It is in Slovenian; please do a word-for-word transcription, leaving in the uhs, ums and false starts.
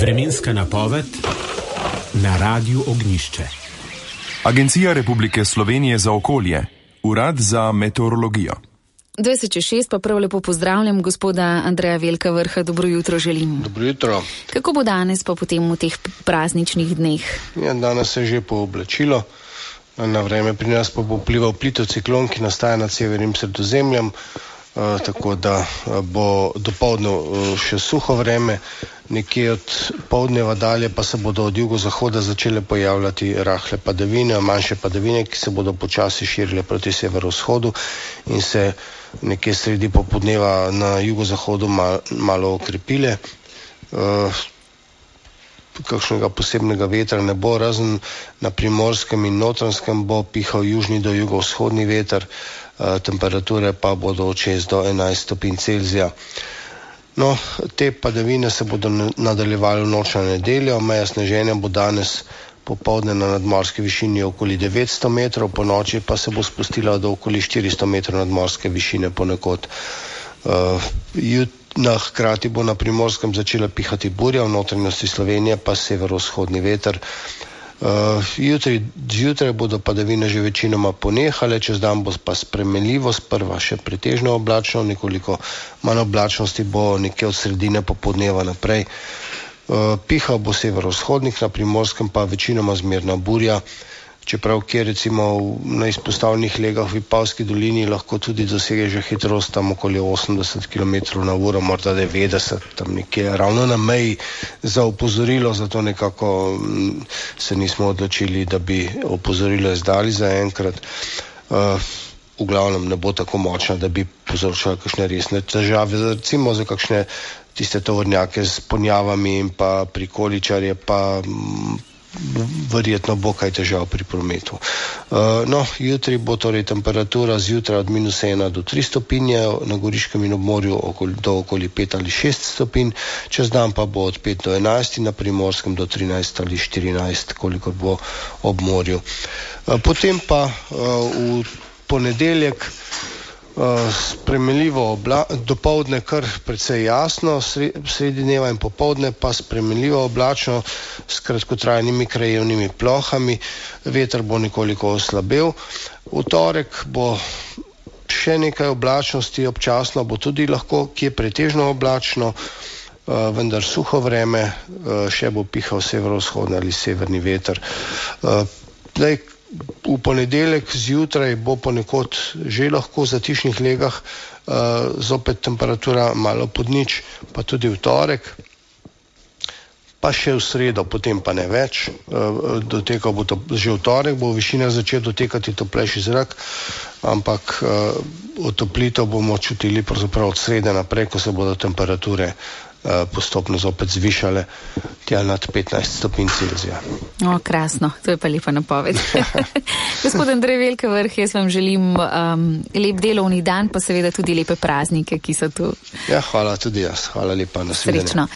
Vremenska napoved na Radiu Ognjišče. Agencija Republike Slovenije za okolje, Urad za meteorologijo. dvajset čez šest pa prav lepo pozdravljam gospoda Andreja Velkavrha. Dobro jutro želim. Dobro jutro. Kako bo danes pa potem v teh prazničnih dneh? Ja, danes se je že pooblačilo. Na vreme pri nas pa bo vplival plitev ciklon, ki nastaja nad severnim Sredozemljem, uh, tako da uh, bo dopoldne uh, še suho vreme, nekje od poldneva dalje pa se bodo od jugozahoda začele pojavljati rahle padavine, manjše padavine, ki se bodo počasi širile proti severovzhodu in se nekje sredi popoldneva na jugozahodu mal, malo okrepile. Uh, kakšnega posebnega vetra ne bo, razen na Primorskem in Notranjskem bo pihal južni do jugovzhodni veter, uh, temperature pa bodo od šest do enajst stopinj Celzija. No, te padavine se bodo nadaljevale v noč na nedeljo, meja sneženja bo danes popoldne na nadmorski višini okoli devetsto metrov, po noči pa se bo spustila do okoli štiristo metrov nadmorske višine ponekod. Uh, jut, na, hkrati bo na Primorskem začela pihati burja, v notranjosti Slovenije pa severovzhodni veter. Uh, jutri, zjutraj bodo padavine že večinoma ponehale, čez dan bo pa spremenljivo, sprva še pretežno oblačno, nekoliko manj oblačnosti bo nekje od sredine popoldneva naprej. Uh, pihal bo severovzhodnik, na Primorskem pa večinoma zmerna burja, čeprav kjer recimo na izpostavljenih legah v Vipavski dolini lahko tudi dosege že hitrost tam okoli osemdeset kilometrov na uro, morda devetdeset, tam nekje ravno na meji za opozorilo, zato nekako m, se nismo odločili, da bi opozorilo izdali zaenkrat. Uh, v glavnem ne bo tako močna, da bi povzročala kakšne resne težave, recimo za kakšne tiste tovornjake s ponjavami in pa prikoličarje pa m, verjetno bo kaj težav pri prometu. Uh, no, jutri bo torej temperatura zjutraj od minus ena do tri stopinje, na Goriškem in obmorju okoli, do okoli pet ali šest stopinj, čez dan pa bo od pet do enajst, na Primorskem do trinajst ali štirinajst, kolikor bo ob morju. Uh, potem pa uh, v ponedeljek Uh, spremenljivo obla- dopoldne kar precej jasno, sredi dneva in popoldne pa spremenljivo oblačno s kratkotrajnimi krajevnimi plohami, veter bo nekoliko oslabel. V torek bo še nekaj oblačnosti, občasno bo tudi lahko kje pretežno oblačno, uh, vendar suho vreme, uh, še bo pihal severovzhodni ali severni veter. Uh, daj, V ponedeljek zjutraj bo ponekod že lahko v zatišnih legah uh, zopet temperatura malo pod nič, pa tudi v torek, pa še v sredo, potem pa ne več. Uh, dotekal bo to, že v torek bo v višinah začel dotekati toplejši zrak, ampak uh, otoplitev bomo čutili pravzaprav od srede naprej, ko se bodo temperature postopno zopet zvišale tja nad petnajst stopinj Celzija. O, krasno, to je pa lepa napoved. Gospod Andrej Velkavrh, jaz vam želim um, lep delovni dan, pa seveda tudi lepe praznike, ki so tu. Ja, hvala tudi jaz. Hvala lepa, nasvidenje. Srečno.